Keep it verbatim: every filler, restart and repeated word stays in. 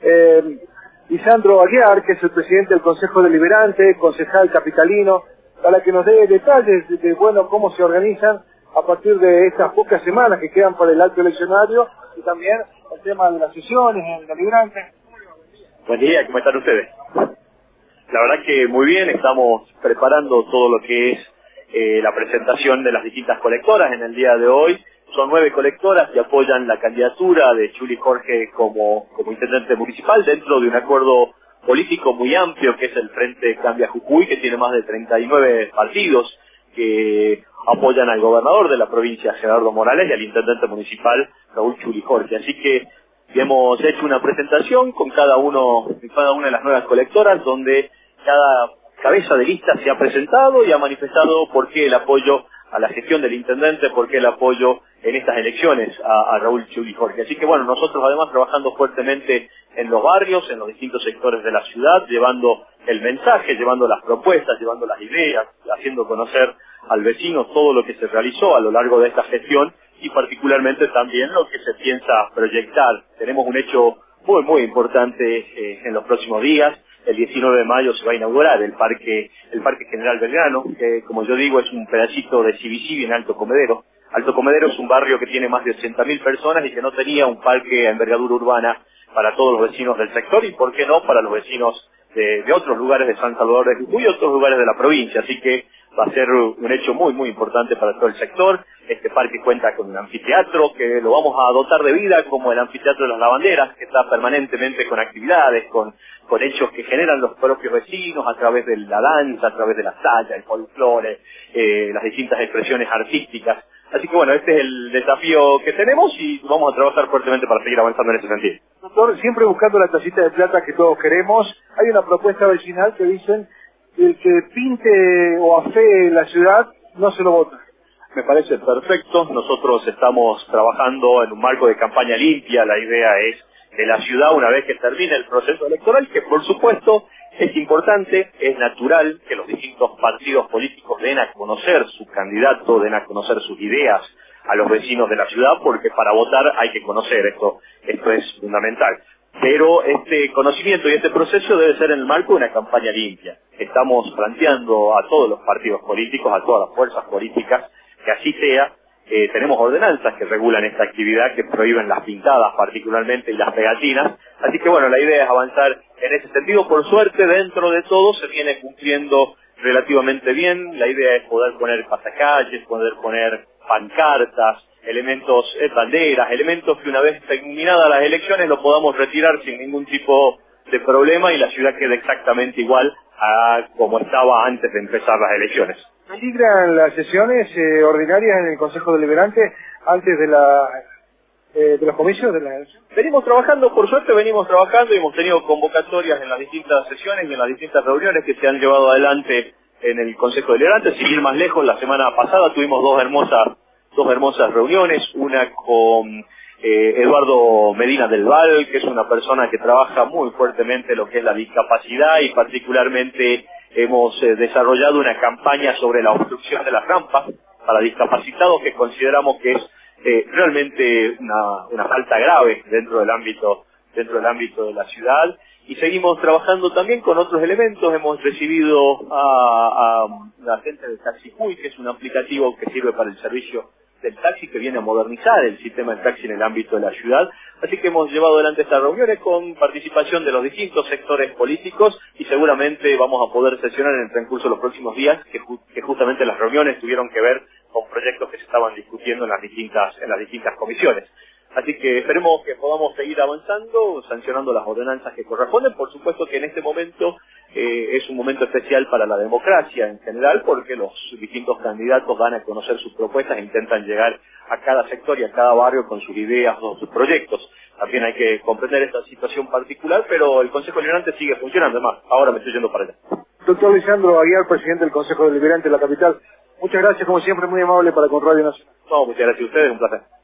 eh, Lisandro Aguiar, que es el presidente del Consejo Deliberante, concejal capitalino, para que nos dé detalles de, de bueno, cómo se organizan a partir de estas pocas semanas que quedan para el acto eleccionario y también el tema de las sesiones en el Deliberante. Buen día, ¿cómo están ustedes? La verdad que muy bien, estamos preparando todo lo que es eh, la presentación de las distintas colectoras en el día de hoy. Son nueve colectoras que apoyan la candidatura de Chuli Jorge como, como intendente municipal dentro de un acuerdo político muy amplio que es el Frente Cambia Jujuy, que tiene más de treinta y nueve partidos que apoyan al gobernador de la provincia, Gerardo Morales, y al intendente municipal, Raúl Chuli Jorge. Así que hemos hecho una presentación con cada uno, cada una de las nuevas colectoras, donde cada cabeza de lista se ha presentado y ha manifestado por qué el apoyo a la gestión del intendente, por qué el apoyo en estas elecciones a, a Raúl Chuli Jorge. Así que bueno, nosotros además trabajando fuertemente en los barrios, en los distintos sectores de la ciudad, llevando el mensaje, llevando las propuestas, llevando las ideas, haciendo conocer al vecino todo lo que se realizó a lo largo de esta gestión y particularmente también lo que se piensa proyectar. Tenemos un hecho muy, muy importante eh, en los próximos días. El diecinueve de mayo se va a inaugurar el Parque el Parque General Belgrano, que como yo digo es un pedacito de Civicivi en Alto Comedero. Alto Comedero es un barrio que tiene más de ochenta mil personas y que no tenía un parque a envergadura urbana para todos los vecinos del sector y, por qué no, para los vecinos de, de otros lugares de San Salvador de Jujuy y otros lugares de la provincia. Así que va a ser un hecho muy, muy importante para todo el sector. Este parque cuenta con un anfiteatro que lo vamos a dotar de vida como el anfiteatro de las lavanderas, que está permanentemente con actividades, con, con hechos que generan los propios vecinos a través de la danza, a través de la talla, el folclore, eh, las distintas expresiones artísticas. Así que bueno, este es el desafío que tenemos y vamos a trabajar fuertemente para seguir avanzando en ese sentido. Doctor, siempre buscando la tacita de plata que todos queremos, hay una propuesta vecinal que dicen que el que pinte o afee la ciudad no se lo vota. Me parece perfecto. Nosotros estamos trabajando en un marco de campaña limpia. La idea es que la ciudad, una vez que termine el proceso electoral, que por supuesto es importante, es natural que los distintos partidos políticos den a conocer su candidato, den a conocer sus ideas a los vecinos de la ciudad, porque para votar hay que conocer esto. Esto es fundamental. Pero este conocimiento y este proceso debe ser en el marco de una campaña limpia. Estamos planteando a todos los partidos políticos, a todas las fuerzas políticas, que así sea. Eh, tenemos ordenanzas que regulan esta actividad, que prohíben las pintadas particularmente y las pegatinas. Así que bueno, la idea es avanzar en ese sentido. Por suerte, dentro de todo se viene cumpliendo relativamente bien. La idea es poder poner pasacalles, poder poner pancartas, elementos, eh, banderas, elementos que una vez terminadas las elecciones lo podamos retirar sin ningún tipo de problema y la ciudad quede exactamente igual a como estaba antes de empezar las elecciones. ¿Peligran las sesiones eh, ordinarias en el Consejo Deliberante antes de la eh, de los comicios de la elección? Venimos trabajando, por suerte venimos trabajando y hemos tenido convocatorias en las distintas sesiones y en las distintas reuniones que se han llevado adelante en el Consejo Deliberante. Sin ir más lejos, la semana pasada tuvimos dos hermosas dos hermosas reuniones, una con eh, Eduardo Medina del Val, que es una persona que trabaja muy fuertemente lo que es la discapacidad y particularmente hemos eh, desarrollado una campaña sobre la obstrucción de las rampas para discapacitados que consideramos que es eh, realmente una, una falta grave dentro del ámbito dentro del ámbito de la ciudad. Y seguimos trabajando también con otros elementos. Hemos recibido a, a la gente de Taxijuy, que es un aplicativo que sirve para el servicio del taxi, que viene a modernizar el sistema del taxi en el ámbito de la ciudad. Así que hemos llevado adelante estas reuniones con participación de los distintos sectores políticos y seguramente vamos a poder sesionar en el transcurso de los próximos días, que, ju que justamente las reuniones tuvieron que ver con proyectos que se estaban discutiendo en las distintas, en las distintas comisiones. Así que esperemos que podamos seguir avanzando, sancionando las ordenanzas que corresponden. Por supuesto que en este momento eh, es un momento especial para la democracia en general, porque los distintos candidatos dan a conocer sus propuestas e intentan llegar a cada sector y a cada barrio con sus ideas o sus proyectos. También hay que comprender esta situación particular, pero el Consejo Deliberante sigue funcionando. Además, ahora me estoy yendo para allá. Doctor Lisandro Aguiar, presidente del Consejo Deliberante de la capital, muchas gracias, como siempre, muy amable para con Radio Nacional. No, muchas gracias a ustedes, un placer.